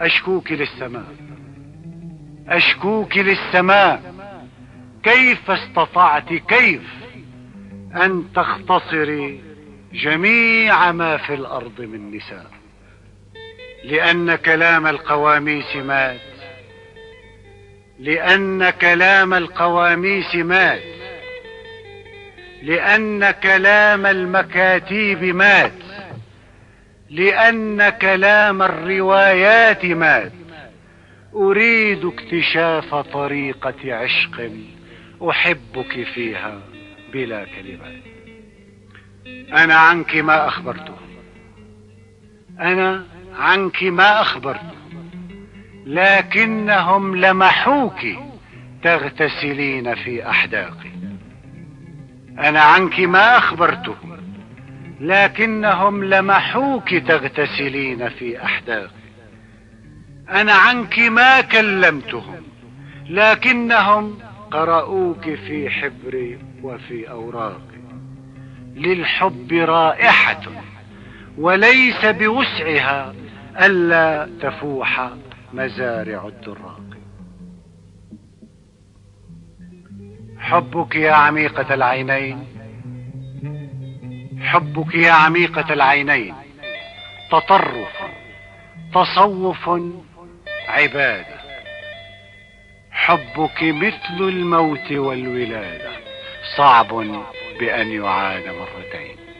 أشكوك للسماء، أشكوك للسماء، كيف استطعت كيف أن تختصري جميع ما في الأرض من نساء؟ لأن كلام القواميس مات، لأن كلام القواميس مات، لأن كلام المكاتيب مات، لأن كلام الروايات مات. أريد اكتشاف طريقة عشق أحبك فيها بلا كلمات. أنا عنك ما أخبرته، أنا عنك ما أخبرته، لكنهم لمحوك تغتسلين في أحداقي. أنا عنك ما أخبرته، لكنهم لمحوك تغتسلين في أحداقي. أنا عنك ما كلمتهم، لكنهم قرأوك في حبري وفي أوراقي. للحب رائحة وليس بوسعها ألا تفوح مزارع الدراق. حبك يا عميقة العينين، حبك يا عميقة العينين تطرف، تصوف، عبادة. حبك مثل الموت والولادة، صعب بأن يعاد مرتين.